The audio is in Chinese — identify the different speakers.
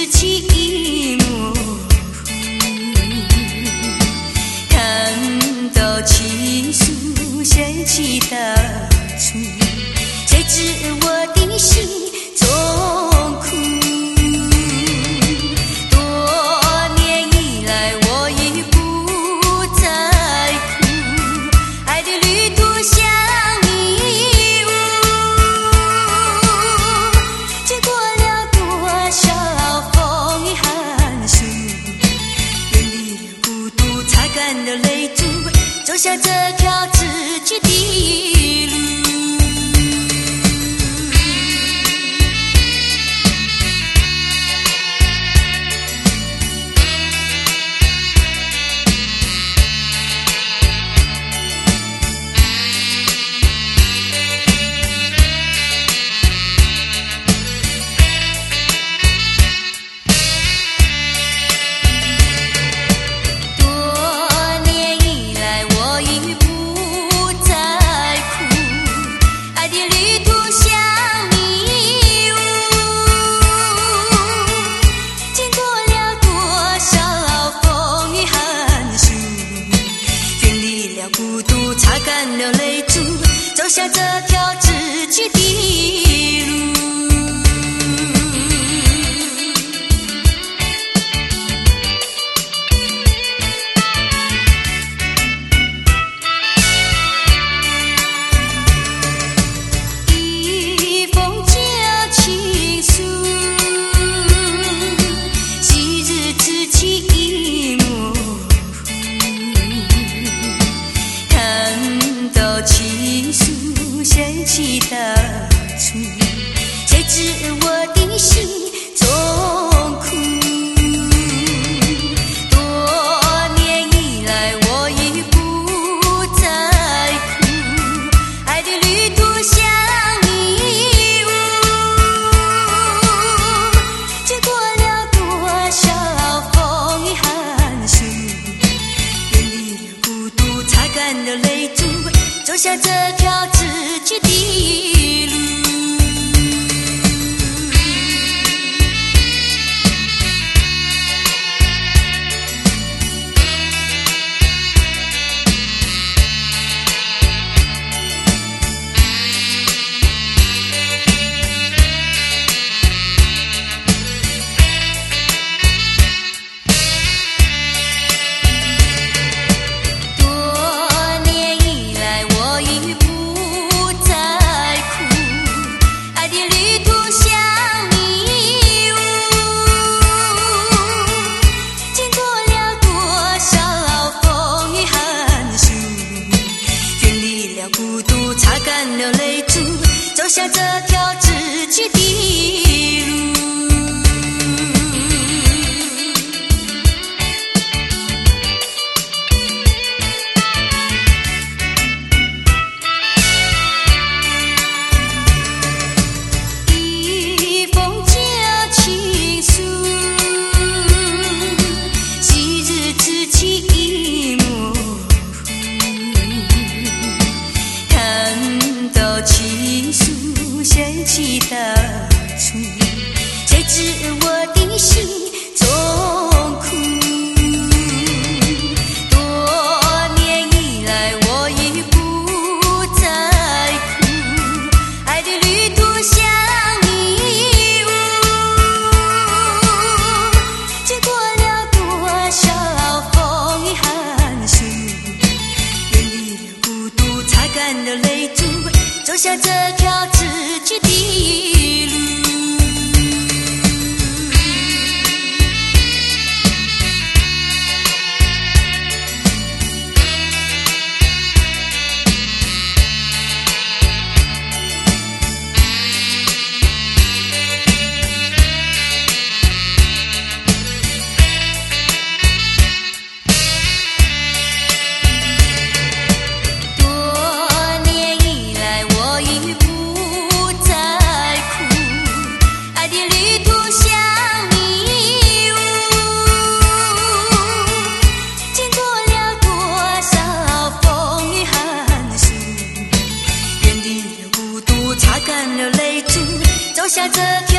Speaker 1: 自己已模糊，看到情书掀起大处，谁知我的心中苦。多年以来我已不再哭，爱的旅途像迷雾，经过了多少风雨寒暑，远离了孤独，擦干了泪珠，走向这条自己的路。擦干了泪珠，走向这条自己的路。一封旧情书，昔日自己已模糊，情书掀起大处，谁知我的心中苦。多年以来我已不再哭，爱的旅途像迷雾，经过了多少风雨寒暑，远离了孤独，擦干了泪珠，走向这条自己的路。擦干了泪珠，走向这条自己的路。一封旧情书，昔日自己已模糊，情书掀起大处，谁知我的心中苦。多年以来我已不再哭，爱的旅途像迷雾，经过了多少风雨寒暑，远离了孤独，擦干了泪珠，走向这条自己的路。走向这